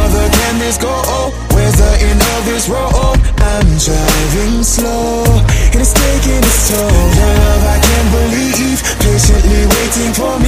farther can this go? Where's the end of this road? I'm driving slow, and it's taking its toll. The love I can't believe, patiently waiting for me.